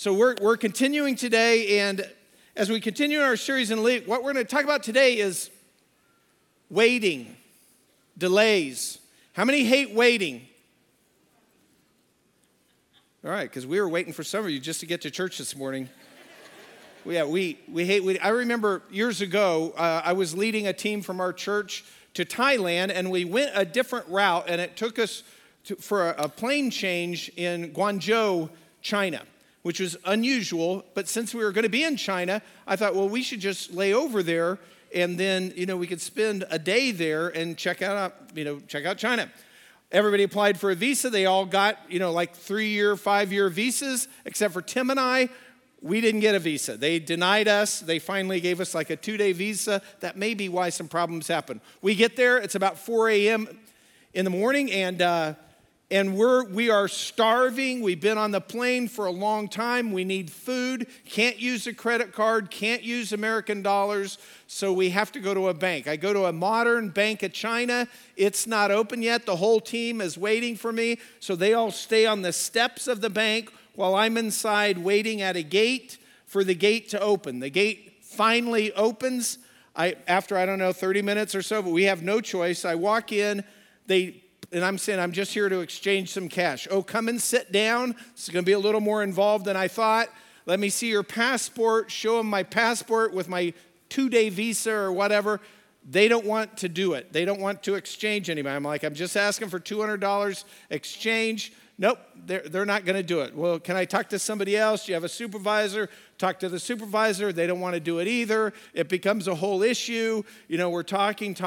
So we're continuing today, and as we continue our series in Luke, what we're going to talk about today is waiting, delays. How many hate waiting? All right, because we were waiting for some of you just to get to church this morning. Yeah, we hate waiting. I remember years ago, I was leading a team from our church to Thailand, and we went a different route, and it took us for a plane change in Guangzhou, China, which was unusual. But since we were going to be in China, I thought, well, we should just lay over there, and then we could spend a day there and check out China. Everybody applied for a visa. They all got like 3-year, 5-year visas, except for Tim and I. We didn't get a visa. They denied us. They finally gave us like a 2-day visa. That may be why some problems happen. We get there. It's about 4 a.m. in the morning, and we are starving. We've been on the plane for a long time. We need food. Can't use a credit card. Can't use American dollars. So we have to go to a bank. I go to a modern Bank of China. It's not open yet. The whole team is waiting for me. So they all stay on the steps of the bank while I'm inside waiting at a gate for the gate to open. The gate finally opens after, 30 minutes or so, but we have no choice. I walk in. And I'm saying, I'm just here to exchange some cash. Oh, come and sit down. It's going to be a little more involved than I thought. Let me see your passport. Show them my passport with my 2-day visa or whatever. They don't want to do it. They don't want to exchange anybody. I'm like, I'm just asking for $200 exchange. Nope, they're not going to do it. Well, can I talk to somebody else? Do you have a supervisor? Talk to the supervisor. They don't want to do it either. It becomes a whole issue. We're talking.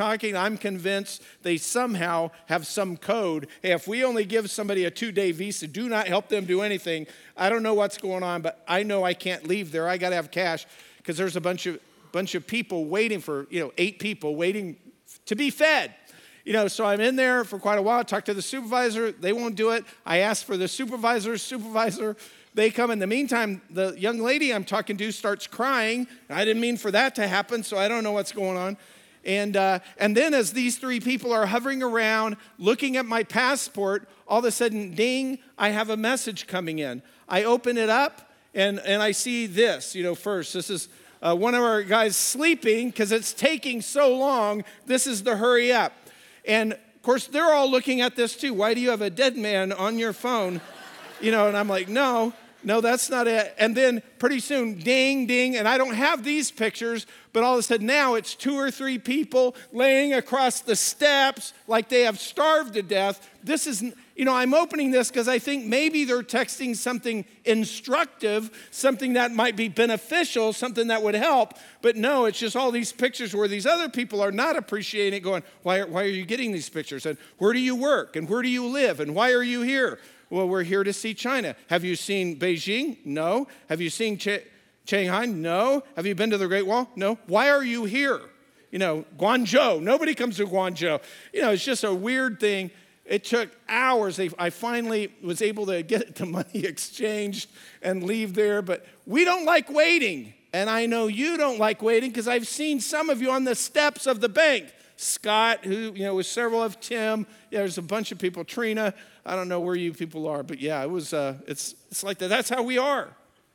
I'm convinced they somehow have some code. Hey, if we only give somebody a 2-day visa, do not help them do anything. I don't know what's going on, but I know I can't leave there. I got to have cash because there's a bunch of people waiting for, 8 people waiting to be fed. So I'm in there for quite a while. Talk to the supervisor. They won't do it. I ask for the supervisor. They come. In the meantime, the young lady I'm talking to starts crying. I didn't mean for that to happen, so I don't know what's going on. And then as these 3 people are hovering around, looking at my passport, all of a sudden, ding, I have a message coming in. I open it up, and I see this. First, this is one of our guys sleeping because it's taking so long. This is the hurry up. And, of course, they're all looking at this, too. Why do you have a dead man on your phone? And I'm like, no, that's not it. And then pretty soon, ding, ding. And I don't have these pictures, but all of a sudden now it's 2 or 3 people laying across the steps like they have starved to death. This is, I'm opening this because I think maybe they're texting something instructive, something that might be beneficial, something that would help. But no, it's just all these pictures where these other people are not appreciating it, going, why are you getting these pictures? And where do you work? And where do you live? And why are you here? Well, we're here to see China. Have you seen Beijing? No. Have you seen Shanghai? No. Have you been to the Great Wall? No. Why are you here? Guangzhou. Nobody comes to Guangzhou. It's just a weird thing. It took hours. I finally was able to get the money exchanged and leave there. But we don't like waiting. And I know you don't like waiting because I've seen some of you on the steps of the bank. Scott, who, was several of Tim. Yeah, there's a bunch of people. Trina, I don't know where you people are. But yeah, it was. It's like that. That's how we are.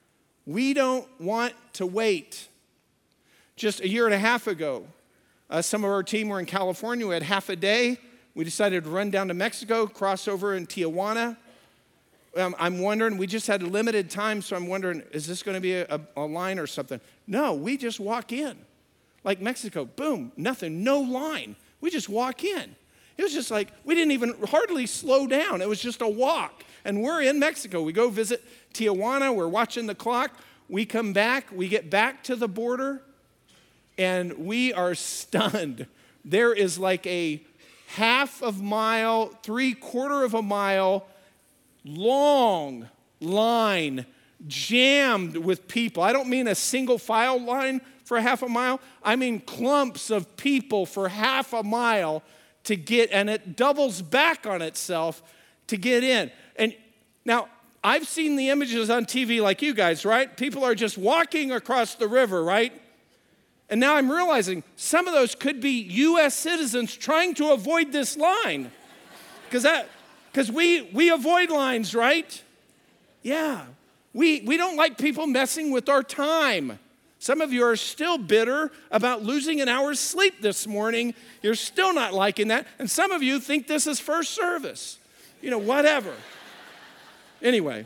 We don't want to wait. Just a year and a half ago, some of our team were in California. We had half a day. We decided to run down to Mexico, cross over in Tijuana. I'm wondering, we just had limited time, so I'm wondering, is this going to be a line or something? No, we just walk in. Like Mexico, boom, nothing, no line. We just walk in. It was just like, we didn't even hardly slow down. It was just a walk. And we're in Mexico. We go visit Tijuana. We're watching the clock. We come back. We get back to the border, and we are stunned. There is like a half of mile, 3/4 of a mile long line jammed with people. I don't mean a single file line for half a mile. I mean clumps of people for half a mile to get, and it doubles back on itself to get in. And now, I've seen the images on TV like you guys, right? People are just walking across the river, right? And now I'm realizing some of those could be U.S. citizens trying to avoid this line. Because we avoid lines, right? Yeah. We don't like people messing with our time. Some of you are still bitter about losing an hour's sleep this morning. You're still not liking that. And some of you think this is first service. Whatever. Anyway,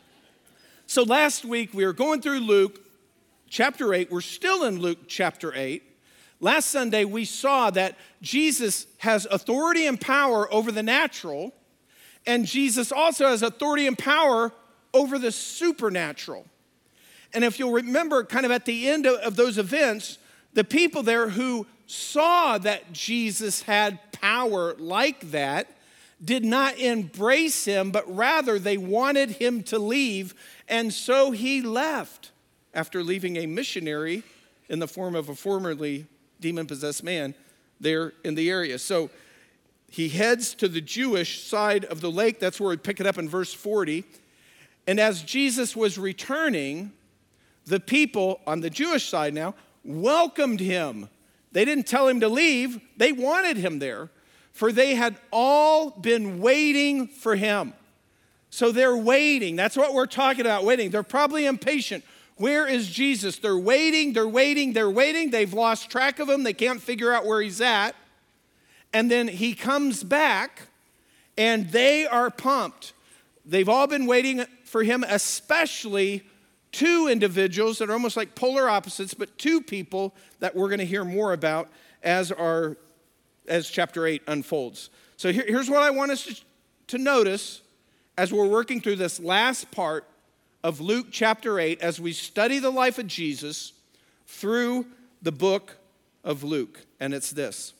so last week we were going through Luke chapter 8. We're still in Luke chapter 8. Last Sunday we saw that Jesus has authority and power over the natural, and Jesus also has authority and power over the supernatural. And if you'll remember, kind of at the end of those events, the people there who saw that Jesus had power like that did not embrace him, but rather they wanted him to leave, and so he left after leaving a missionary in the form of a formerly demon-possessed man there in the area. So he heads to the Jewish side of the lake. That's where we pick it up in verse 40. And as Jesus was returning, the people on the Jewish side now welcomed him. They didn't tell him to leave. They wanted him there, for they had all been waiting for him. So they're waiting. That's what we're talking about, waiting. They're probably impatient. Where is Jesus? They're waiting, they're waiting, they're waiting. They've lost track of him. They can't figure out where he's at. And then he comes back, and they are pumped. They've all been waiting for him, especially two individuals that are almost like polar opposites, but two people that we're going to hear more about as chapter 8 unfolds. So here's what I want us to notice as we're working through this last part of Luke chapter 8, as we study the life of Jesus through the book of Luke. And it's this: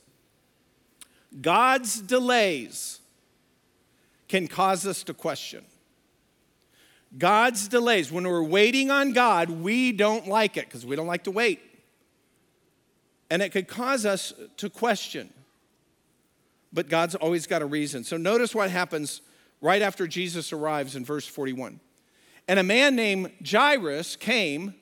God's delays can cause us to question. God's delays, when we're waiting on God, we don't like it because we don't like to wait. And it could cause us to question. But God's always got a reason. So notice what happens right after Jesus arrives in verse 41. And a man named Jairus came,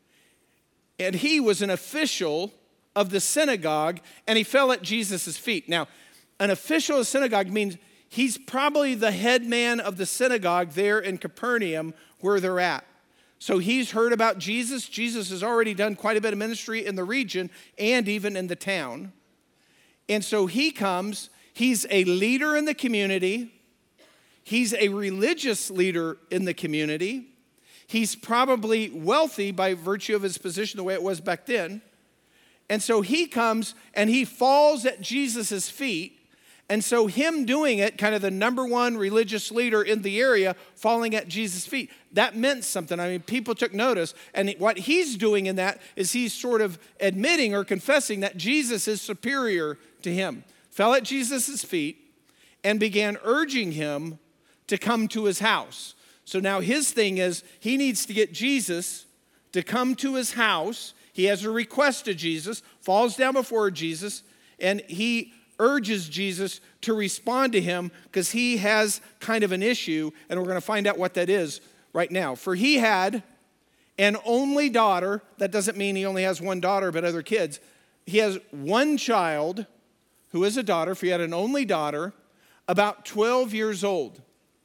and he was an official of the synagogue, and he fell at Jesus' feet. Now, an official of the synagogue means he's probably the head man of the synagogue there in Capernaum where they're at. So he's heard about Jesus. Jesus has already done quite a bit of ministry in the region and even in the town. And so he comes. He's a leader in the community. He's a religious leader in the community. He's probably wealthy by virtue of his position the way it was back then. And so he comes and he falls at Jesus' feet. And so him doing it, kind of the number one religious leader in the area, falling at Jesus' feet, that meant something. I mean, people took notice. And what he's doing in that is he's sort of admitting or confessing that Jesus is superior to him. Fell at Jesus' feet and began urging him to come to his house. So now his thing is he needs to get Jesus to come to his house. He has a request to Jesus, falls down before Jesus, and he urges Jesus to respond to him because he has kind of an issue, and we're going to find out what that is right now. For he had an only daughter. That doesn't mean he only has one daughter, but other kids. He has one child who is a daughter, for he had an only daughter, about 12 years old.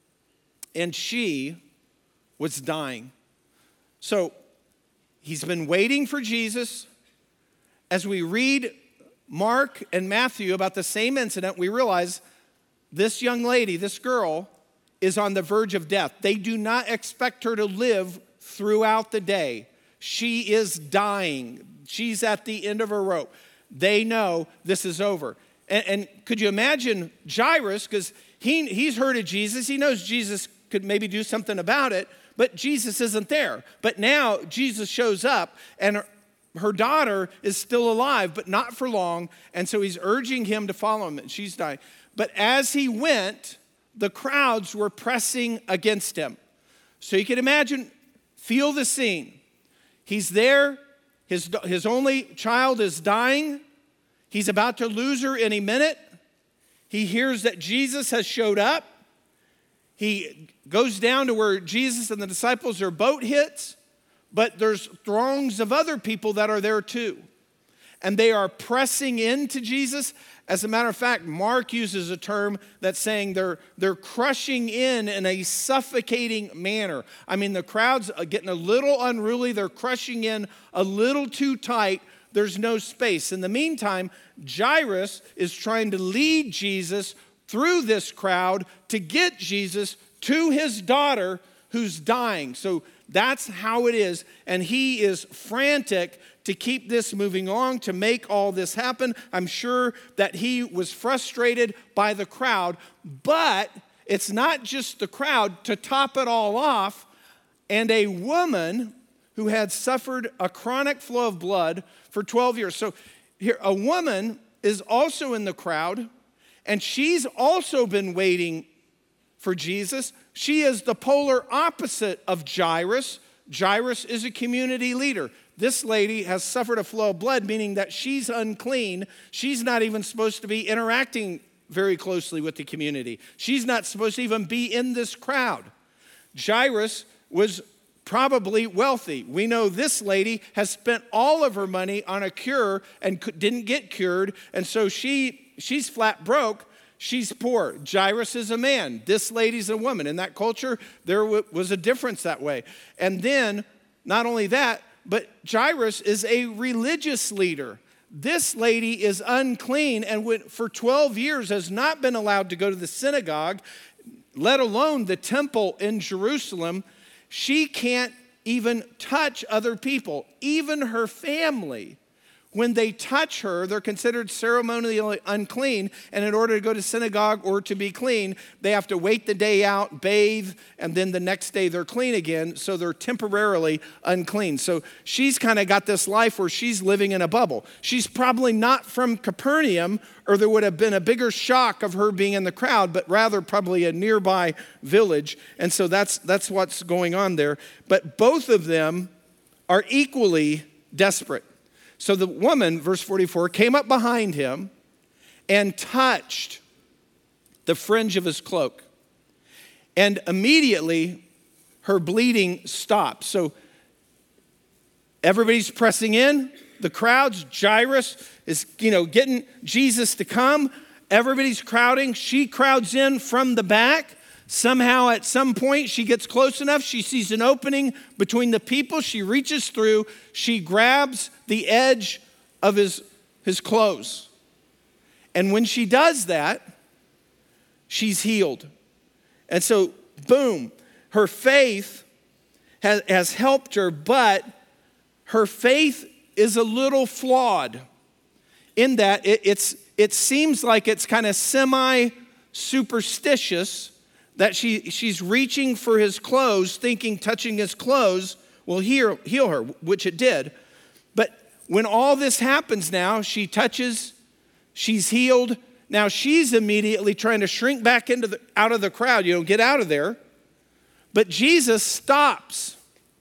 And she was dying. So he's been waiting for Jesus. As we read Mark and Matthew about the same incident, we realize this young lady, this girl, is on the verge of death. They do not expect her to live throughout the day. She is dying. She's at the end of her rope. They know this is over. And could you imagine Jairus, because he's heard of Jesus. He knows Jesus could maybe do something about it, but Jesus isn't there. But now Jesus shows up, and her daughter is still alive, but not for long, and so he's urging him to follow him, and she's dying. But as he went, the crowds were pressing against him. So you can imagine, feel the scene. He's there, his only child is dying. He's about to lose her any minute. He hears that Jesus has showed up. He goes down to where Jesus and the disciples, their boat hits, but there's throngs of other people that are there too. and they are pressing into Jesus. As a matter of fact, Mark uses a term that's saying they're crushing in a suffocating manner. I mean, the crowd's getting a little unruly. They're crushing in a little too tight. There's no space. In the meantime, Jairus is trying to lead Jesus through this crowd to get Jesus to his daughter who's dying. So that's how it is. And he is frantic to keep this moving on, to make all this happen. I'm sure that he was frustrated by the crowd, but it's not just the crowd. To top it all off, and a woman who had suffered a chronic flow of blood for 12 years. So here, a woman is also in the crowd, and she's also been waiting for Jesus. She is the polar opposite of Jairus. Jairus is a community leader. This lady has suffered a flow of blood, meaning that she's unclean. She's not even supposed to be interacting very closely with the community. She's not supposed to even be in this crowd. Jairus was probably wealthy. We know this lady has spent all of her money on a cure and didn't get cured, and so she's flat broke. She's poor. Jairus is a man. This lady's a woman. In that culture, there was a difference that way. And then, not only that, but Jairus is a religious leader. This lady is unclean and for 12 years has not been allowed to go to the synagogue, let alone the temple in Jerusalem. She can't even touch other people, even her family. When they touch her, they're considered ceremonially unclean, and in order to go to synagogue or to be clean, they have to wait the day out, bathe, and then the next day they're clean again, so they're temporarily unclean. So she's kind of got this life where she's living in a bubble. She's probably not from Capernaum, or there would have been a bigger shock of her being in the crowd, but rather probably a nearby village, and so that's what's going on there. But both of them are equally desperate. So the woman, verse 44, came up behind him and touched the fringe of his cloak. And immediately her bleeding stopped. So everybody's pressing in. The crowds, Jairus is, getting Jesus to come. Everybody's crowding. She crowds in from the back. Somehow at some point she gets close enough. She sees an opening between the people. She reaches through. She grabs the edge of his clothes. And when she does that, she's healed. And so, boom, her faith has helped her, but her faith is a little flawed in that it seems like it's kind of semi-superstitious that she's reaching for his clothes, thinking touching his clothes will heal her, which it did. But when all this happens now, she touches, she's healed. Now she's immediately trying to shrink back out of the crowd, get out of there. But Jesus stops.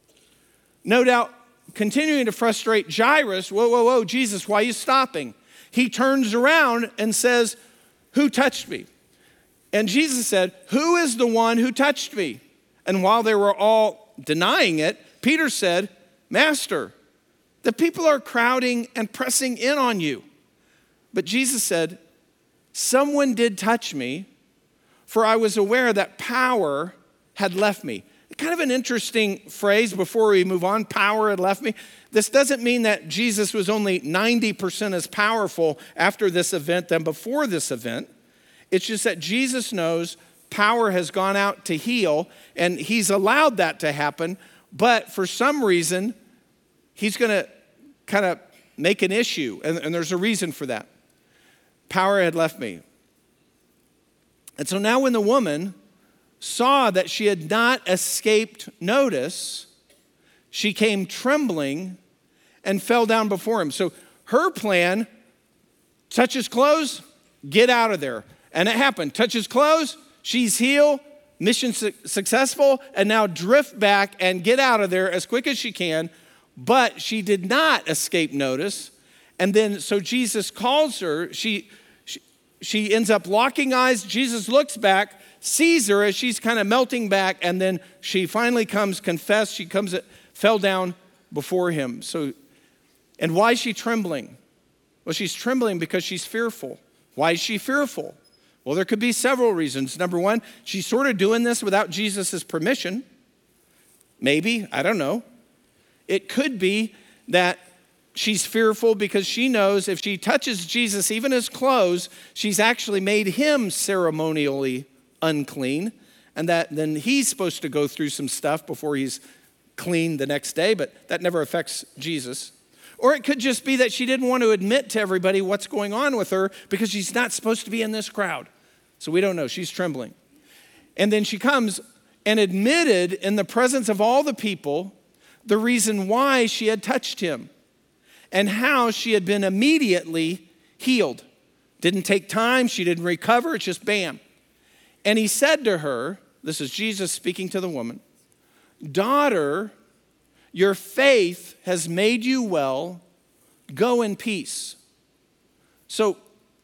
No doubt continuing to frustrate Jairus. Whoa, Jesus, why are you stopping? He turns around and says, who touched me? And Jesus said, who is the one who touched me? And while they were all denying it, Peter said, Master, the people are crowding and pressing in on you. But Jesus said, someone did touch me, for I was aware that power had left me. Kind of an interesting phrase before we move on, power had left me. This doesn't mean that Jesus was only 90% as powerful after this event than before this event. It's just that Jesus knows power has gone out to heal, and he's allowed that to happen, but for some reason, he's going to kind of make an issue, and there's a reason for that. Power had left me. And so now when the woman saw that she had not escaped notice, she came trembling and fell down before him. So her plan, touch his clothes, get out of there. And it happened. Touch his clothes, she's healed, mission successful, and now drift back and get out of there as quick as she can. But she did not escape notice. And then, so Jesus calls her. She ends up locking eyes. Jesus looks back, sees her as she's kind of melting back, and then she finally comes, confess. She fell down before him. So, and why is she trembling? Well, she's trembling because she's fearful. Why is she fearful? Well, there could be several reasons. Number one, she's sort of doing this without Jesus' permission. Maybe, I don't know. It could be that she's fearful because she knows if she touches Jesus, even his clothes, she's actually made him ceremonially unclean, and that then he's supposed to go through some stuff before he's clean the next day, but that never affects Jesus. Or it could just be that she didn't want to admit to everybody what's going on with her because she's not supposed to be in this crowd. So we don't know. She's trembling. And then she comes and admitted in the presence of all the people the reason why she had touched him and how she had been immediately healed. Didn't take time. She didn't recover. It's just bam. And he said to her, this is Jesus speaking to the woman, "Daughter, your faith has made you well. Go in peace." So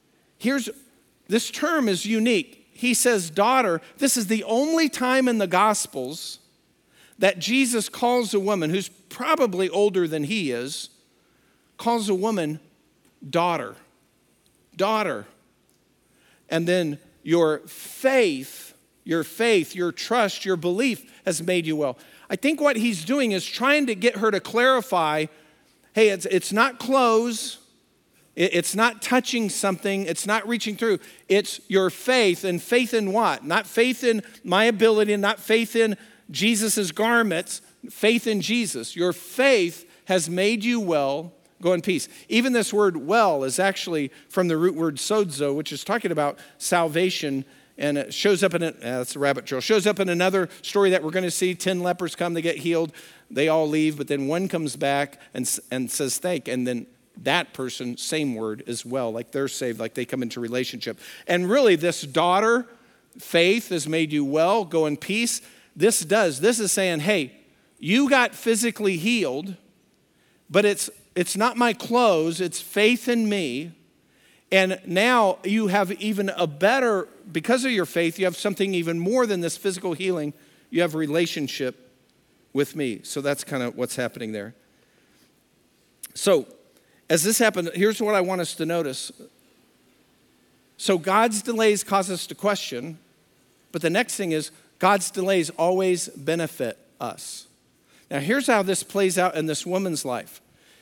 this term is unique. He says daughter. This is the only time in the Gospels that Jesus calls a woman who's probably older than he is, calls a woman daughter. Daughter. And then your faith, your trust, your belief has made you well. I think what he's doing is trying to get her to clarify, hey, it's not clothes, it's not touching something, it's not reaching through. It's your faith, and faith in what? Not faith in my ability, not faith in Jesus' garments, faith in Jesus. Your faith has made you well. Go in peace. Even this word well is actually from the root word sozo, which is talking about salvation. And it shows up that's a rabbit trail. Shows up in another story that we're going to see. 10 lepers come, they get healed. They all leave, but then one comes back and says thank. And then that person, same word as well, like they're saved, like they come into relationship. And really this daughter, faith has made you well, go in peace. This is saying, hey, you got physically healed, but it's not my clothes, it's faith in me. And now you have even a better, because of your faith, you have something even more than this physical healing. You have a relationship with me. So that's kind of what's happening there. So as this happened, here's what I want us to notice. So God's delays cause us to question, but the next thing is God's delays always benefit us. Now here's how this plays out in this woman's life.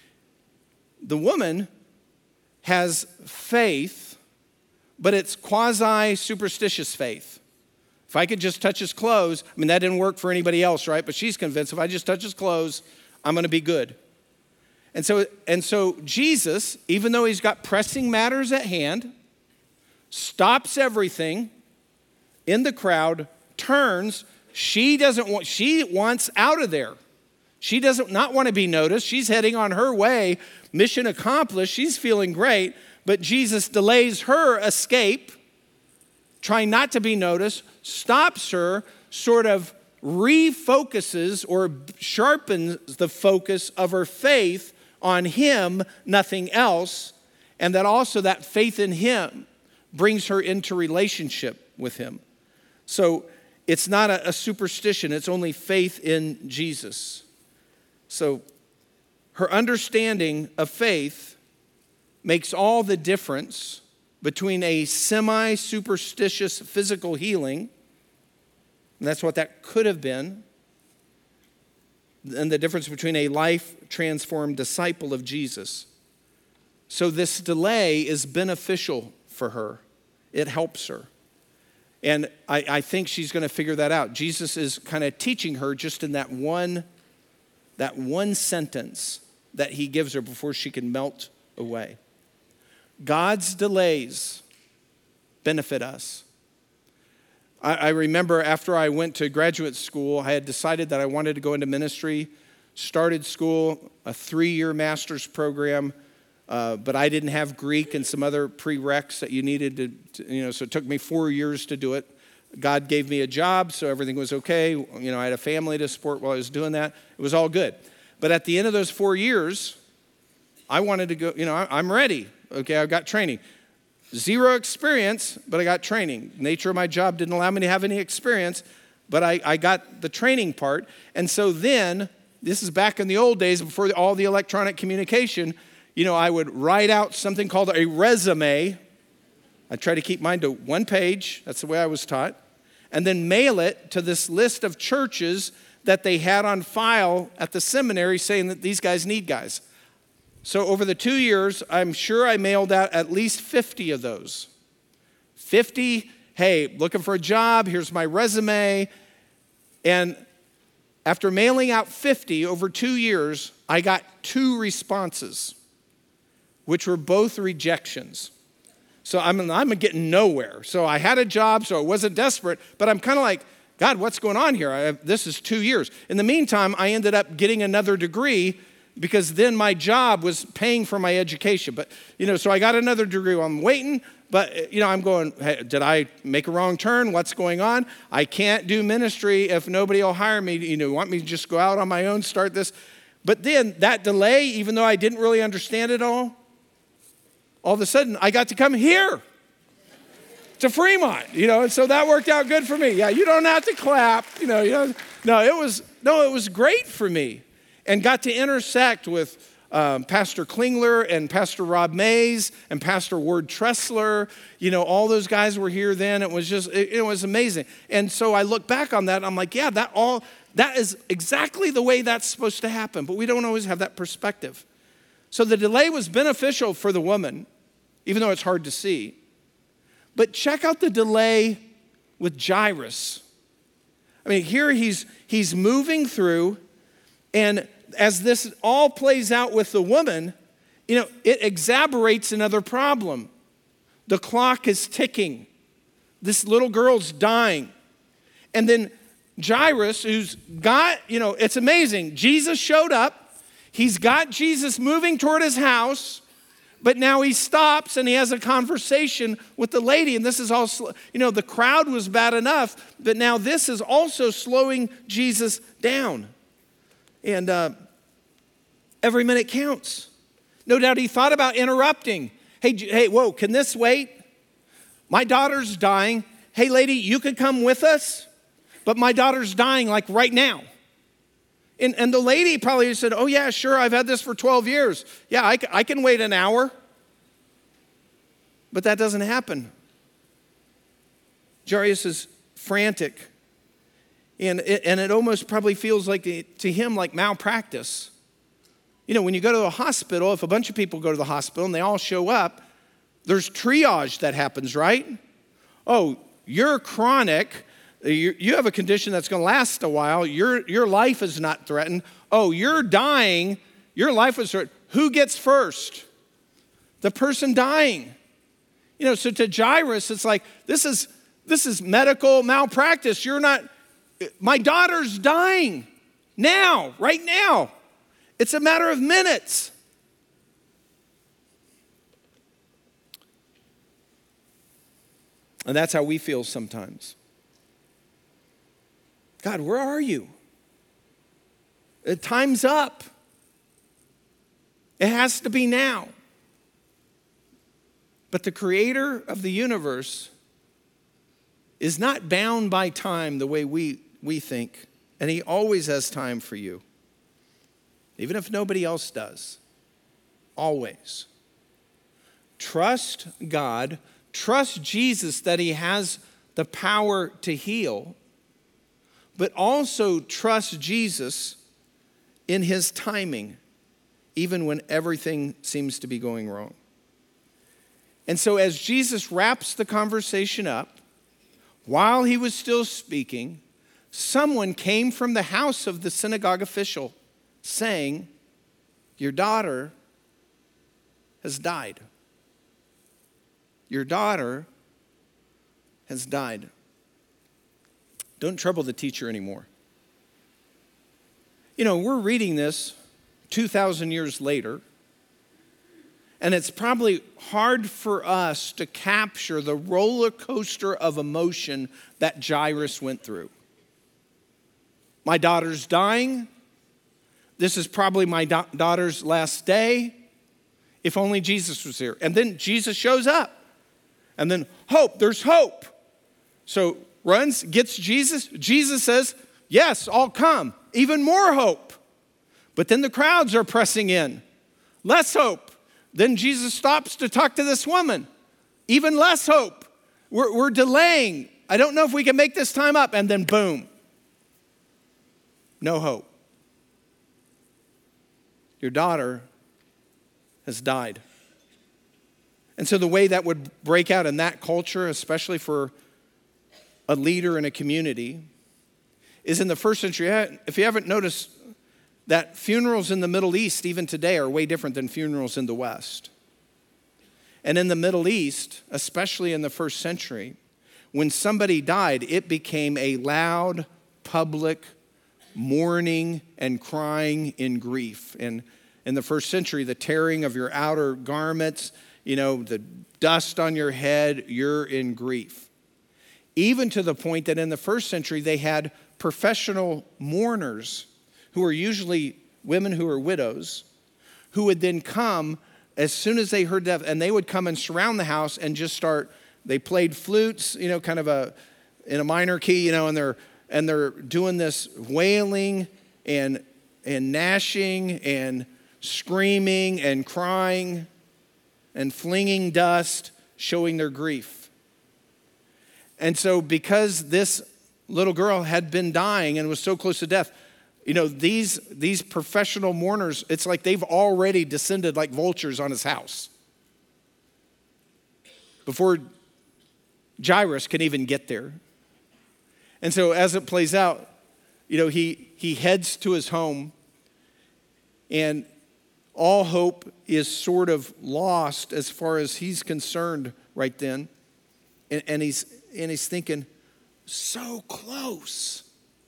The woman has faith, but it's quasi-superstitious faith. If I could just touch his clothes, I mean, that didn't work for anybody else, right? But she's convinced if I just touch his clothes, I'm going to be good. And so Jesus, even though he's got pressing matters at hand, stops everything in the crowd, turns. She wants out of there. She does not want to be noticed. She's heading on her way. Mission accomplished. She's feeling great. But Jesus delays her escape, trying not to be noticed, stops her, sort of refocuses or sharpens the focus of her faith on him, nothing else. And that also that faith in him brings her into relationship with him. So it's not a superstition. It's only faith in Jesus. So her understanding of faith makes all the difference between a semi-superstitious physical healing, and that's what that could have been, and the difference between a life-transformed disciple of Jesus. So this delay is beneficial for her. It helps her. And I think she's going to figure that out. Jesus is kind of teaching her just in that one sentence that he gives her before she can melt away. God's delays benefit us. I remember after I went to graduate school, I had decided that I wanted to go into ministry, started school, a 3-year master's program, but I didn't have Greek and some other prereqs that you needed to, so it took me 4 years to do it. God gave me a job, so everything was okay. I had a family to support while I was doing that. It was all good. But at the end of those 4 years, I wanted to go, I'm ready. Okay, I've got training. 0 experience, but I got training. Nature of my job didn't allow me to have any experience, but I got the training part. And so then, this is back in the old days before all the electronic communication, I would write out something called a resume. I try to keep mine to 1 page. That's the way I was taught. And then mail it to this list of churches that they had on file at the seminary saying that these guys need guys. So over the 2 years, I'm sure I mailed out at least 50 of those. 50, hey, looking for a job, here's my resume. And after mailing out 50 over 2 years, I got 2 responses, which were both rejections. So I'm getting nowhere. So I had a job, so I wasn't desperate, but I'm kind of like, God, what's going on here? This is 2 years. In the meantime, I ended up getting another degree because then my job was paying for my education. But, so I got another degree while I'm waiting, but, I'm going, hey, did I make a wrong turn? What's going on? I can't do ministry if nobody will hire me. Want me to just go out on my own, start this? But then that delay, even though I didn't really understand it all of a sudden, I got to come here to Fremont, and so that worked out good for me. Yeah, you don't have to clap, No, it was great for me, and got to intersect with Pastor Klingler and Pastor Rob Mays and Pastor Ward Tressler. All those guys were here then. It was just, it was amazing. And so I look back on that, and I'm like, yeah, that is exactly the way that's supposed to happen, but we don't always have that perspective. So the delay was beneficial for the woman, even though it's hard to see. But check out the delay with Jairus. I mean, here he's moving through, and as this all plays out with the woman, it exacerbates another problem. The clock is ticking. This little girl's dying. And then Jairus, who's got, it's amazing. Jesus showed up. He's got Jesus moving toward his house, but now he stops and he has a conversation with the lady. And this is all, the crowd was bad enough, but now this is also slowing Jesus down. And every minute counts. No doubt he thought about interrupting. Hey, whoa, can this wait? My daughter's dying. Hey, lady, you could come with us, but my daughter's dying like right now. And the lady probably said, oh yeah, sure, I've had this for 12 years. Yeah, I can wait an hour. But that doesn't happen. Jairus is frantic. And it almost probably feels like to him like malpractice. When you go to the hospital, if a bunch of people go to the hospital and they all show up, there's triage that happens, right? Oh, you're chronic. You have a condition that's going to last a while. Your life is not threatened. Oh, you're dying. Your life is threatened. Who gets first? The person dying. So to Jairus, it's like, this is medical malpractice. My daughter's dying now, right now. It's a matter of minutes. And that's how we feel sometimes. God, where are you? Time's up. It has to be now. But the creator of the universe is not bound by time the way we think, and he always has time for you, even if nobody else does. Always. Trust God. Trust Jesus that he has the power to heal, but also trust Jesus in his timing, even when everything seems to be going wrong. And so as Jesus wraps the conversation up, while he was still speaking, someone came from the house of the synagogue official saying, your daughter has died. Your daughter has died. Don't trouble the teacher anymore. We're reading this 2,000 years later, and it's probably hard for us to capture the roller coaster of emotion that Jairus went through. My daughter's dying. This is probably my daughter's last day. If only Jesus was here. And then Jesus shows up. And then hope, there's hope. So runs, gets Jesus. Jesus says, yes, I'll come. Even more hope. But then the crowds are pressing in. Less hope. Then Jesus stops to talk to this woman. Even less hope. We're delaying. I don't know if we can make this time up. And then boom. No hope. Your daughter has died. And so the way that would break out in that culture, especially for a leader in a community, is in the first century. If you haven't noticed, that funerals in the Middle East, even today, are way different than funerals in the West. And in the Middle East, especially in the first century, when somebody died, it became a loud, public mourning and crying in grief. And in the first century, the tearing of your outer garments, the dust on your head, you're in grief. Even to the point that in the first century, they had professional mourners who were usually women who were widows, who would then come as soon as they heard death, and they would come and surround the house and just start. They played flutes, kind of in a minor key, and they're doing this wailing and gnashing and screaming and crying and flinging dust, showing their grief. And so because this little girl had been dying and was so close to death, these professional mourners, it's like they've already descended like vultures on his house before Jairus can even get there. And so as it plays out, he heads to his home, and all hope is sort of lost as far as he's concerned right then. And he's thinking, so close.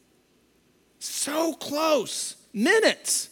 So close. Minutes.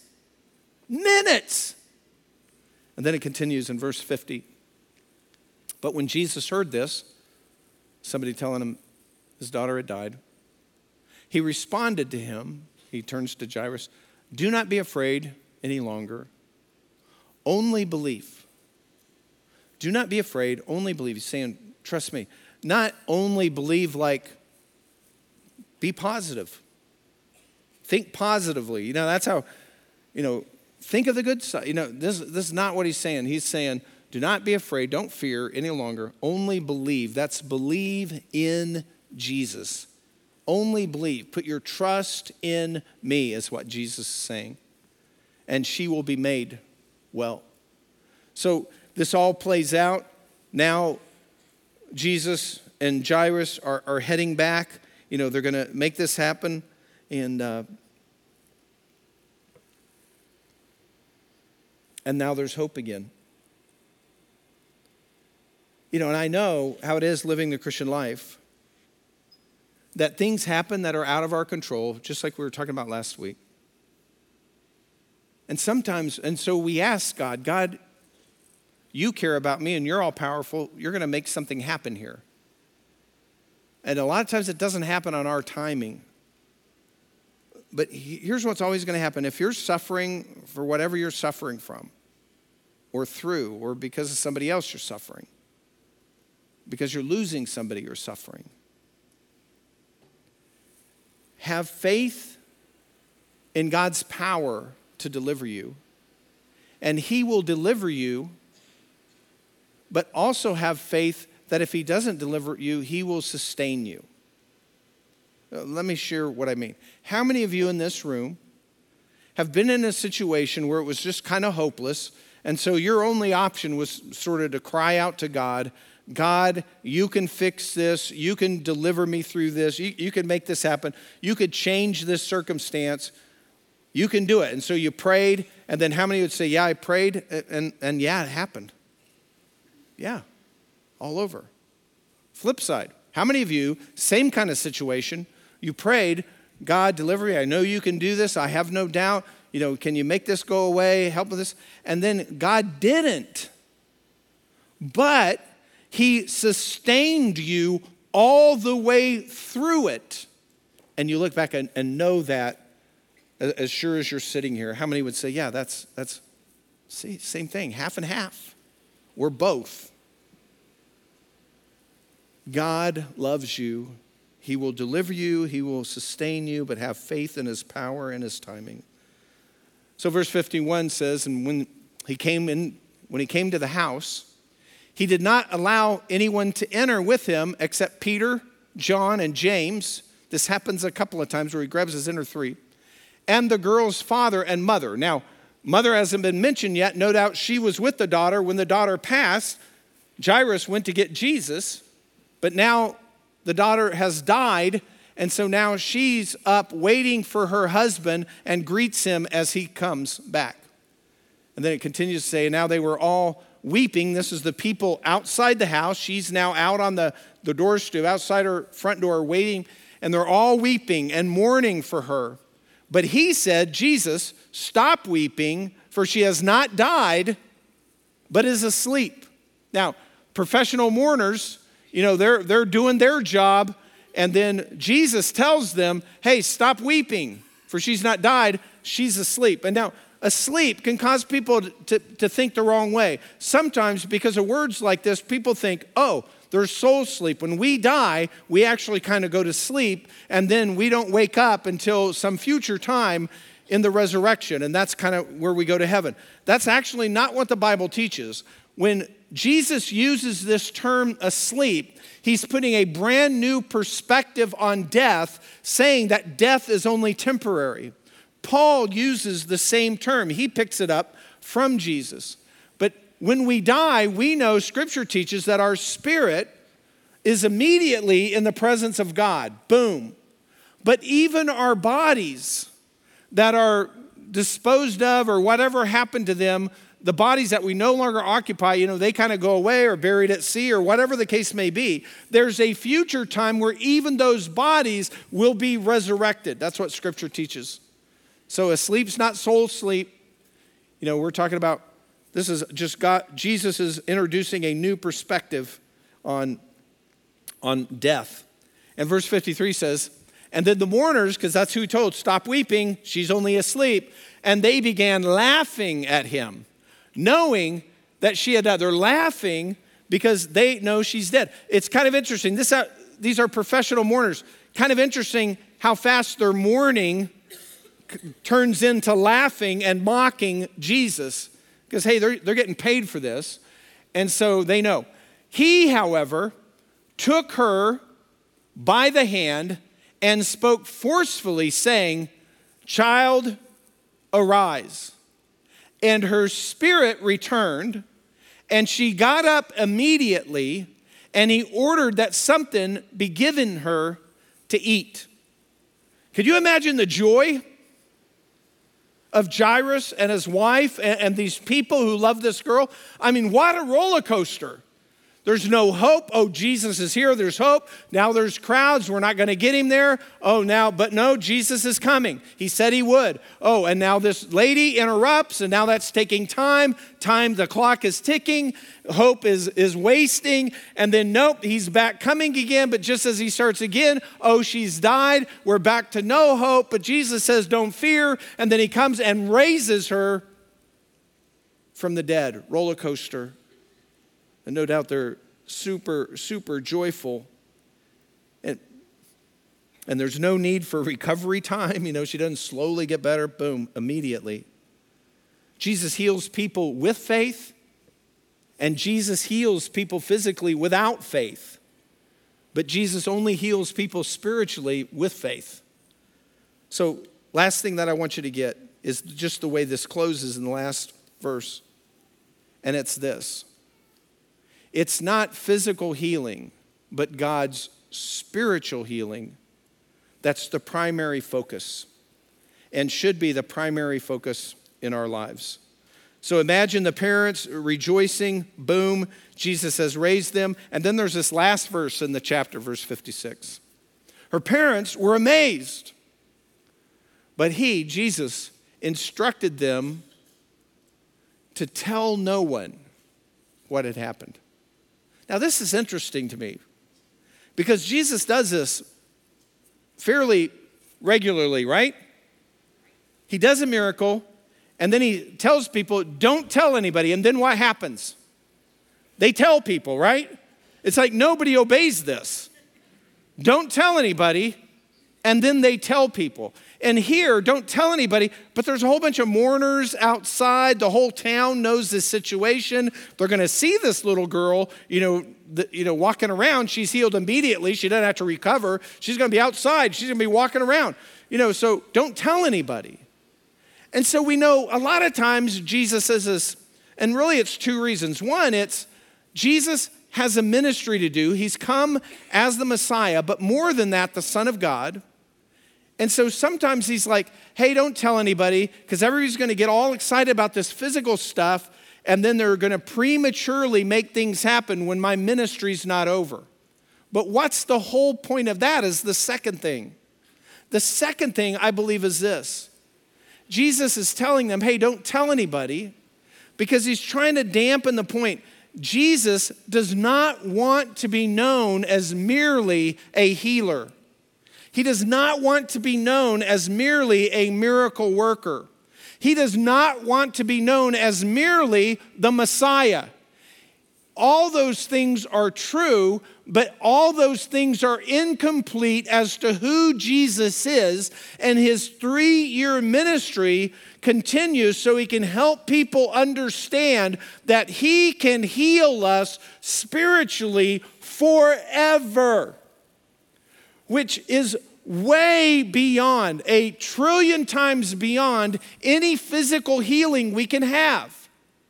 And then it continues in verse 50. But when Jesus heard this, somebody telling him his daughter had died, he responded to him. He turns to Jairus. Do not be afraid any longer. Only believe. Do not be afraid. Only believe. He's saying, trust me. Not only believe, like, be positive. Think positively. That's how, think of the good side. This is not what he's saying. He's saying, do not be afraid. Don't fear any longer. Only believe. That's believe in Jesus. Only believe. Put your trust in me is what Jesus is saying. And she will be made well. So this all plays out. Now Jesus and Jairus are heading back. They're going to make this happen. And now there's hope again. And I know how it is living the Christian life, that things happen that are out of our control, just like we were talking about last week. And so we ask God, you care about me and you're all powerful. You're going to make something happen here. And a lot of times it doesn't happen on our timing. But here's what's always going to happen. If you're suffering for whatever you're suffering from, or through, or because of somebody else you're suffering, because you're losing somebody you're suffering, have faith in God's power to deliver you, and he will deliver you, but also have faith that if he doesn't deliver you, he will sustain you. Let me share what I mean. How many of you in this room have been in a situation where it was just kind of hopeless, and so your only option was sort of to cry out to God, God, you can fix this. You can deliver me through this. You can make this happen. You could change this circumstance. You can do it. And so you prayed, and then how many would say, yeah, I prayed, and yeah, it happened. Yeah, all over. Flip side, how many of you, same kind of situation, you prayed, God, deliver me. I know you can do this. I have no doubt. Can you make this go away? Help with this. And then God didn't. But he sustained you all the way through it. And you look back and know that as sure as you're sitting here. How many would say, yeah, that's see, same thing, half and half. We're both. God loves you. He will deliver you. He will sustain you, but have faith in his power and his timing. So verse 51 says, and when he came in when he came to the house, he did not allow anyone to enter with him except Peter, John, and James. This happens a couple of times where he grabs his inner three. And the girl's father and mother. Now, mother hasn't been mentioned yet. No doubt she was with the daughter. When the daughter passed, Jairus went to get Jesus, but now the daughter has died, and so now she's up waiting for her husband and greets him as he comes back. And then it continues to say, now they were all weeping. This is the people outside the house. She's now out on the doorstep, outside her front door, waiting, and they're all weeping and mourning for her. But he said, Jesus, stop weeping, for she has not died, but is asleep. Now, professional mourners, they're doing their job, and then Jesus tells them, hey, stop weeping, for she's not died, she's asleep. And now, asleep can cause people to think the wrong way. Sometimes, because of words like this, people think, oh, there's soul sleep. When we die, we actually kind of go to sleep, and then we don't wake up until some future time in the resurrection, and that's kind of where we go to heaven. That's actually not what the Bible teaches. When Jesus uses this term asleep, he's putting a brand new perspective on death, saying that death is only temporary. Paul uses the same term. He picks it up from Jesus. But when we die, we know Scripture teaches that our spirit is immediately in the presence of God. Boom. But even our bodies that are disposed of or whatever happened to them, the bodies that we no longer occupy, they kind of go away or buried at sea or whatever the case may be. There's a future time where even those bodies will be resurrected. That's what Scripture teaches. So asleep's not soul sleep. We're talking about, this is just God. Jesus is introducing a new perspective on death. And verse 53 says, and then the mourners, because that's who he told, stop weeping, she's only asleep. And they began laughing at him, knowing that she had died. They're laughing because they know she's dead. It's kind of interesting. These are professional mourners. Kind of interesting how fast their mourning turns into laughing and mocking Jesus. Because, hey, they're getting paid for this. And so they know. He, however, took her by the hand and spoke forcefully, saying, child, arise. And her spirit returned, and she got up immediately, and he ordered that something be given her to eat. Could you imagine the joy of Jairus and his wife and these people who love this girl? I mean, what a roller coaster. There's no hope. Oh, Jesus is here. There's hope. Now there's crowds. We're not going to get him there. But no, Jesus is coming. He said he would. Oh, and now this lady interrupts, and now that's taking time. The clock is ticking. Hope is wasting. And then, nope, he's back coming again. But just as he starts again, oh, she's died. We're back to no hope. But Jesus says, don't fear. And then he comes and raises her from the dead. Roller coaster. And no doubt they're super, super joyful. And there's no need for recovery time. She doesn't slowly get better. Boom, immediately. Jesus heals people with faith, and Jesus heals people physically without faith. But Jesus only heals people spiritually with faith. So, last thing that I want you to get is just the way this closes in the last verse. And it's this. It's not physical healing, but God's spiritual healing. That's the primary focus and should be the primary focus in our lives. So imagine the parents rejoicing, boom, Jesus has raised them. And then there's this last verse in the chapter, verse 56. Her parents were amazed, but he, Jesus, instructed them to tell no one what had happened. Now, this is interesting to me because Jesus does this fairly regularly, right? He does a miracle, and then he tells people, don't tell anybody. And then what happens? They tell people, right? It's like nobody obeys this. Don't tell anybody, and then they tell people. And here, don't tell anybody, but there's a whole bunch of mourners outside. The whole town knows this situation. They're going to see this little girl, walking around. She's healed immediately. She doesn't have to recover. She's going to be outside. She's going to be walking around. So don't tell anybody. And so we know a lot of times Jesus says this, and really it's two reasons. One, it's Jesus has a ministry to do. He's come as the Messiah, but more than that, the Son of God. And so sometimes he's like, hey, don't tell anybody, because everybody's going to get all excited about this physical stuff, and then they're going to prematurely make things happen when my ministry's not over. But what's the whole point of that is the second thing. The second thing, I believe, is this. Jesus is telling them, hey, don't tell anybody, because he's trying to dampen the point. Jesus does not want to be known as merely a healer. He does not want to be known as merely a miracle worker. He does not want to be known as merely the Messiah. All those things are true, but all those things are incomplete as to who Jesus is, and his 3-year ministry continues so he can help people understand that he can heal us spiritually forever, which is way beyond, 1 trillion times beyond any physical healing we can have.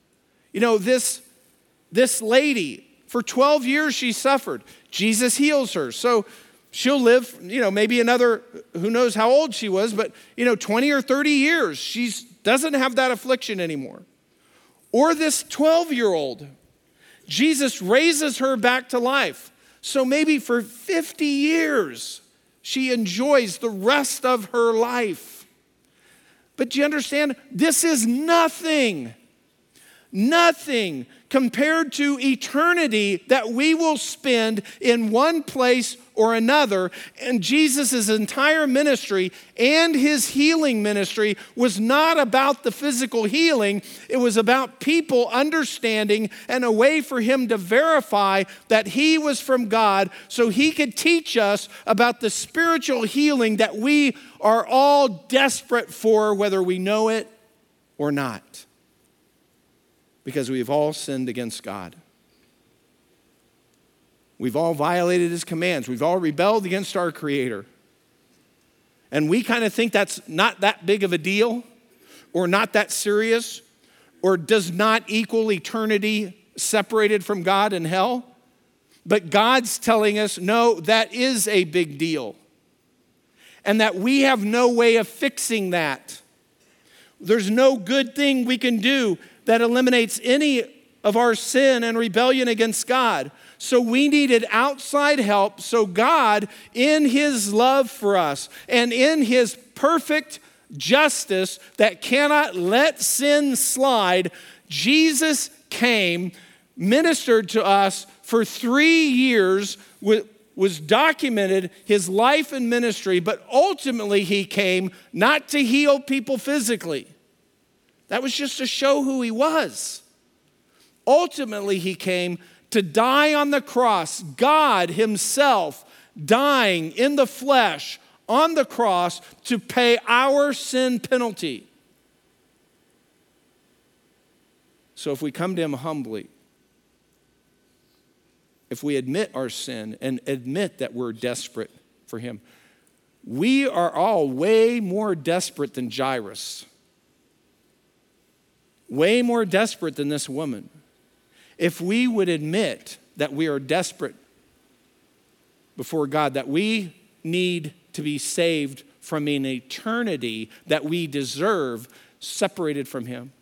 This lady, for 12 years she suffered. Jesus heals her. So she'll live, maybe another, who knows how old she was, but, 20 or 30 years. She doesn't have that affliction anymore. Or this 12-year-old, Jesus raises her back to life. So maybe for 50 years, she enjoys the rest of her life. But do you understand? This is nothing compared to eternity that we will spend in one place or another. And Jesus' entire ministry and his healing ministry was not about the physical healing. It was about people understanding and a way for him to verify that he was from God so he could teach us about the spiritual healing that we are all desperate for, whether we know it or not. Because we've all sinned against God. We've all violated his commands. We've all rebelled against our Creator. And we kind of think that's not that big of a deal, or not that serious, or does not equal eternity separated from God in hell. But God's telling us, no, that is a big deal. And that we have no way of fixing that. There's no good thing we can do that eliminates any of our sin and rebellion against God. So we needed outside help. So God, in his love for us and in his perfect justice that cannot let sin slide, Jesus came, ministered to us for 3 years, was documented his life and ministry, but ultimately he came not to heal people physically. That was just to show who he was. Ultimately, he came to die on the cross, God himself dying in the flesh on the cross to pay our sin penalty. So if we come to him humbly, if we admit our sin and admit that we're desperate for him, we are all way more desperate than Jairus. Way more desperate than this woman. If we would admit that we are desperate before God, that we need to be saved from an eternity that we deserve, separated from him.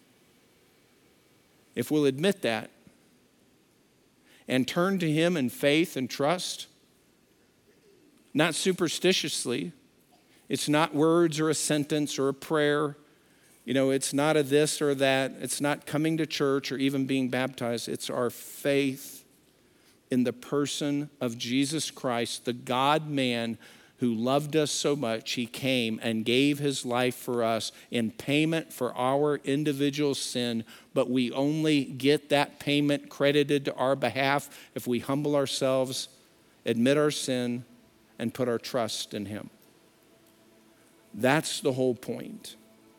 If we'll admit that and turn to him in faith and trust, not superstitiously, it's not words or a sentence or a prayer. It's not a this or that. It's not coming to church or even being baptized. It's our faith in the person of Jesus Christ, the God-man who loved us so much. He came and gave his life for us in payment for our individual sin, but we only get that payment credited to our behalf if we humble ourselves, admit our sin, and put our trust in him. That's the whole point.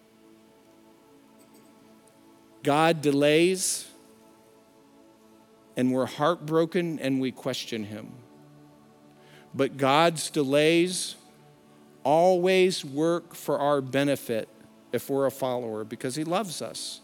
God delays, and we're heartbroken and we question him. But God's delays always work for our benefit if we're a follower, because he loves us.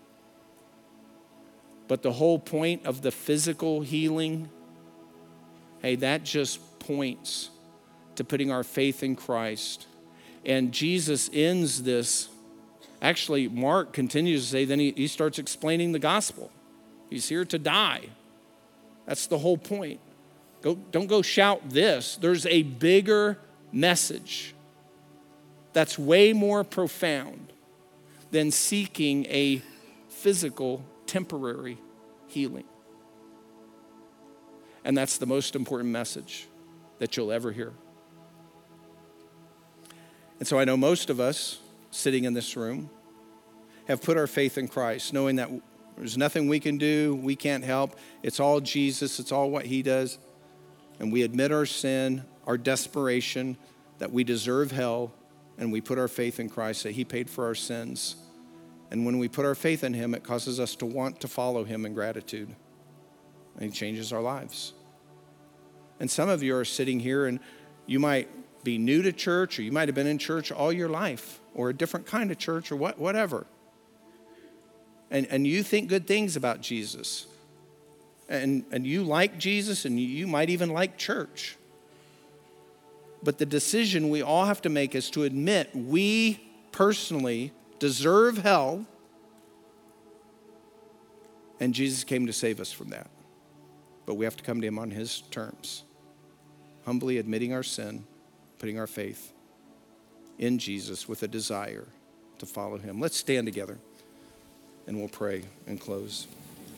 But the whole point of the physical healing, hey, that just points to putting our faith in Christ. And Jesus ends this. Actually, Mark continues to say, then he starts explaining the gospel. He's here to die. That's the whole point. Don't go shout this. There's a bigger message that's way more profound than seeking a physical, temporary healing. And that's the most important message that you'll ever hear. And so I know most of us sitting in this room have put our faith in Christ, knowing that there's nothing we can do, we can't help. It's all Jesus, it's all what he does. And we admit our sin, our desperation, that we deserve hell, and we put our faith in Christ, that he paid for our sins. And when we put our faith in him, it causes us to want to follow him in gratitude. And he changes our lives. And some of you are sitting here and you might be new to church, or you might have been in church all your life, or a different kind of church, or whatever. And you think good things about Jesus. And you like Jesus, and you might even like church. But the decision we all have to make is to admit we personally deserve hell, and Jesus came to save us from that. But we have to come to him on his terms, humbly admitting our sin, putting our faith in Jesus with a desire to follow him. Let's stand together, and we'll pray and close.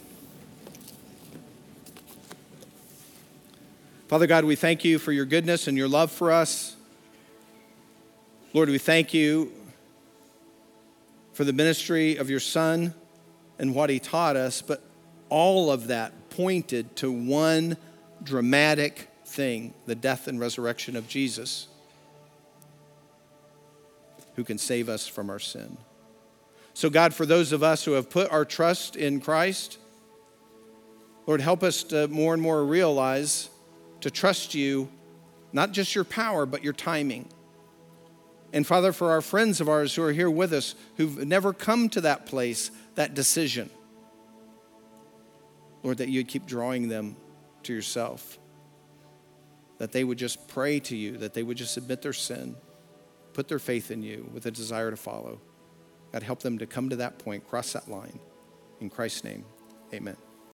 Father God, we thank you for your goodness and your love for us. Lord, we thank you for the ministry of your Son and what he taught us, but all of that pointed to one dramatic thing, the death and resurrection of Jesus, who can save us from our sin. So God, for those of us who have put our trust in Christ, Lord, help us to more and more realize to trust you, not just your power, but your timing. And Father, for our friends of ours who are here with us, who've never come to that place, that decision, Lord, that you'd keep drawing them to yourself, that they would just pray to you, that they would just admit their sin, put their faith in you with a desire to follow. God, help them to come to that point, cross that line. In Christ's name, amen.